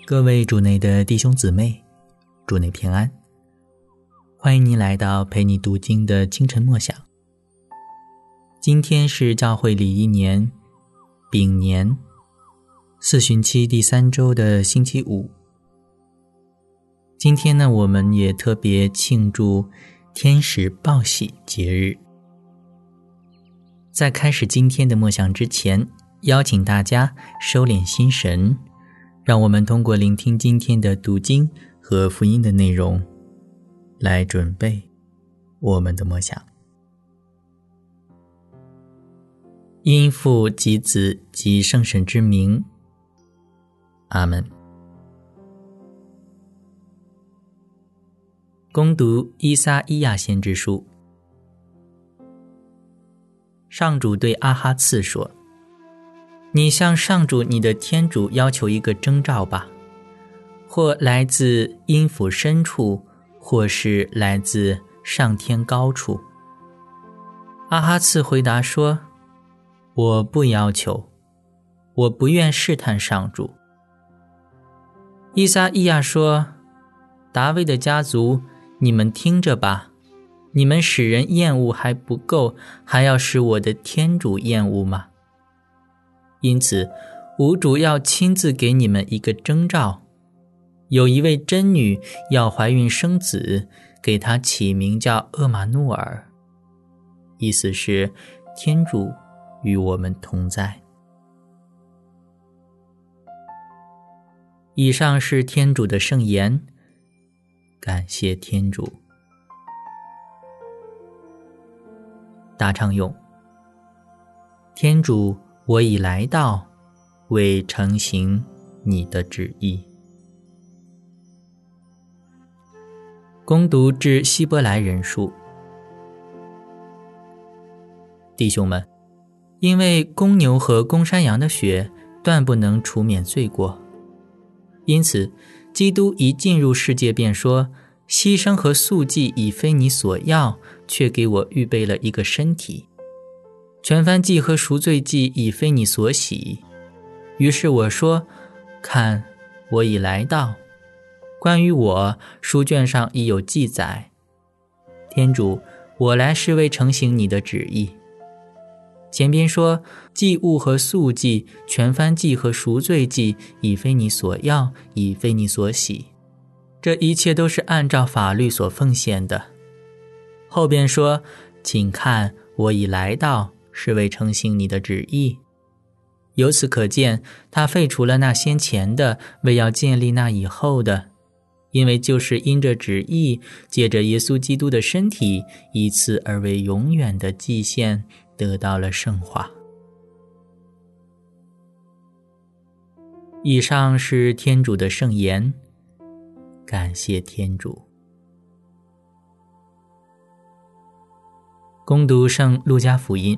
各位主内的弟兄姊妹，主内平安，欢迎您来到陪你读经的清晨默想。今天是教会礼仪年丙年四旬期第3周的星期五。今天呢，我们也特别庆祝天使报喜节日。在开始今天的默想之前，邀请大家收敛心神，让我们通过聆听今天的读经和福音的内容，来准备我们的默想。因父及子及圣神之名，阿们。恭读依撒意亚先知书。上主对阿哈次说：你向上主你的天主要求一个征兆吧，或来自阴府深处，或是来自上天高处。阿哈次回答说：我不要求，我不愿试探上主。依撒意亚说：大卫的家族，你们听着吧，你们使人厌恶还不够，还要使我的天主厌恶吗？因此，吾主要亲自给你们一个征兆，有一位真女要怀孕生子，给她起名叫厄玛努尔，意思是天主与我们同在。以上是天主的圣言，感谢天主。答唱咏：天主，我已来到，为承行你的旨意。恭读致希伯来人书。弟兄们，因为公牛和公山羊的血断不能除免罪过，因此基督一进入世界便说：牺牲和素祭已非你所要，却给我预备了一个身体。全燔祭和赎罪祭已非你所喜。于是我说：看，我已来到，关于我，书卷上已有记载。天主，我来是为承行你的旨意。前边说，祭物和素祭、全燔祭和赎罪祭已非你所要，已非你所喜，这一切都是按照法律所奉献的。后边说，请看，我已来到，是为承行你的旨意。由此可见，他废除了那先前的，为要建立那以后的，因为就是因着旨意，借着耶稣基督的身体，以此而为永远的祭献，得到了圣化。以上是天主的圣言，感谢天主。恭读圣路加福音。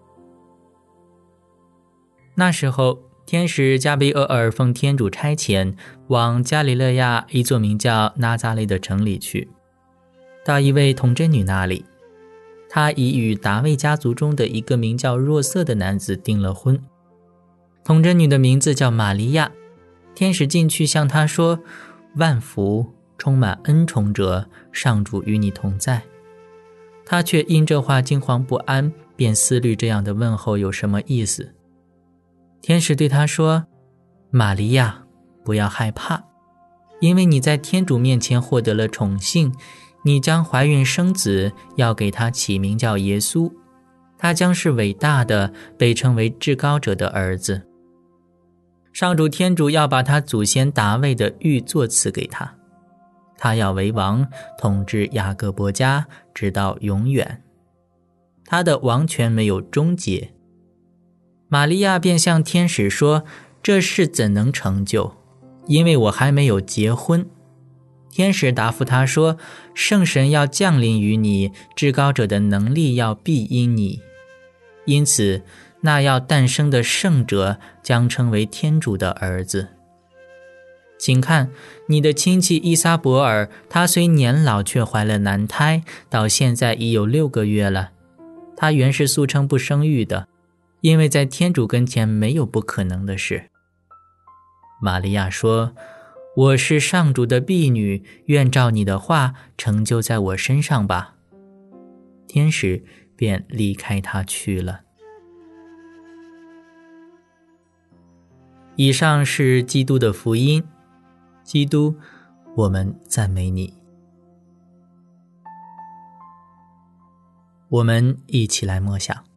那时候，天使加俾额尔奉天主差遣，往加里肋亚一座名叫拿撒勒的城里去，到一位童贞女那里。她已与达味家族中的一个名叫若瑟的男子订了婚。童贞女的名字叫玛利亚。天使进去向她说：万福，充满恩宠者，上主与你同在。她却因这话惊惶不安，便思虑这样的问候有什么意思。天使对她说：玛利亚，不要害怕，因为你在天主面前获得了宠幸，你将怀孕生子，要给他起名叫耶稣，他将是伟大的，被称为至高者的儿子。上主天主要把他祖先达味的玉座赐给他，他要为王，统治雅各伯家，直到永远。他的王权没有终结。玛利亚便向天使说：这事怎能成就？因为我还没有结婚。天使答复他说：圣神要降临于你，至高者的能力要庇荫你，因此那要诞生的圣者将称为天主的儿子。请看，你的亲戚伊撒伯尔，她虽年老，却怀了男胎，到现在已有6个月了。她原是素称不生育的，因为在天主跟前没有不可能的事。玛利亚说： 我是上主的婢女，愿照你的话成就在我身上吧。天使便离开他去了。以上是基督的福音。基督，我们赞美你。我们一起来默想。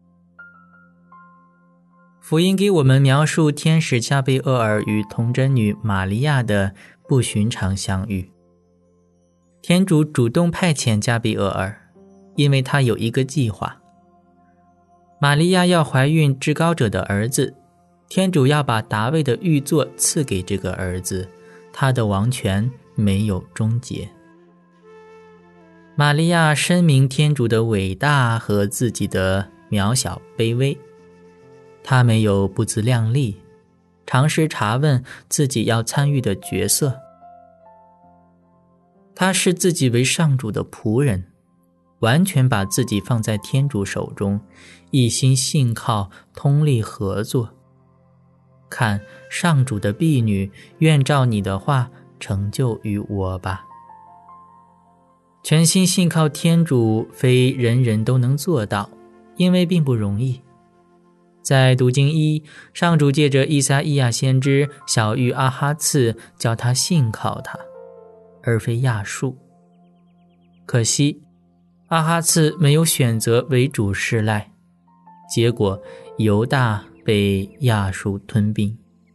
福音给我们描述天使加贝厄尔与童贞女玛利亚的不寻常相遇。天主主动派遣加贝厄尔，因为他有一个计划。玛利亚要怀孕至高者的儿子，天主要把达味的御座赐给这个儿子，他的王权没有终结。玛利亚深明天主的伟大和自己的渺小卑微，她没有不自量力，尝试查问自己要参与的角色。她视自己为上主的仆人，完全把自己放在天主手中，一心信靠，通力合作。看，上主的婢女，愿照你的话成就于我吧。全心信靠天主，非人人都能做到，因为并不容易。在读经一，上主借着依撒意亚先知晓谕阿哈次，叫他信靠他，而非亚述。可惜阿哈次没有选择为主事赖，结果犹大被亚述吞并。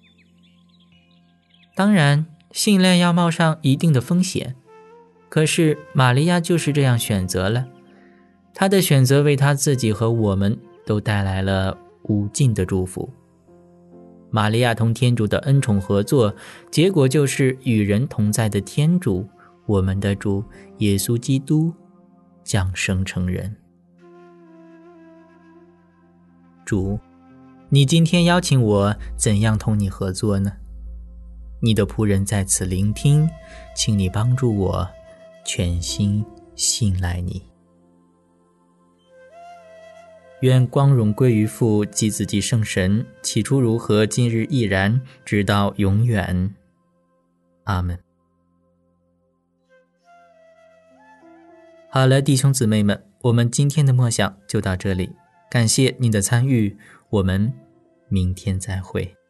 当然，信赖要冒上一定的风险，可是玛利亚就是这样选择了。她的选择为她自己和我们都带来了无尽的祝福。玛利亚同天主的恩宠合作，结果就是与人同在的天主，我们的主耶稣基督降生成人。主，你今天邀请我怎样同你合作呢？你的仆人在此聆听，请你帮助我全心信赖你。愿光荣归于父及子及圣神，起初如何，今日亦然，直到永远。阿们。好了，弟兄姊妹们，我们今天的默想就到这里，感谢您的参与，我们明天再会。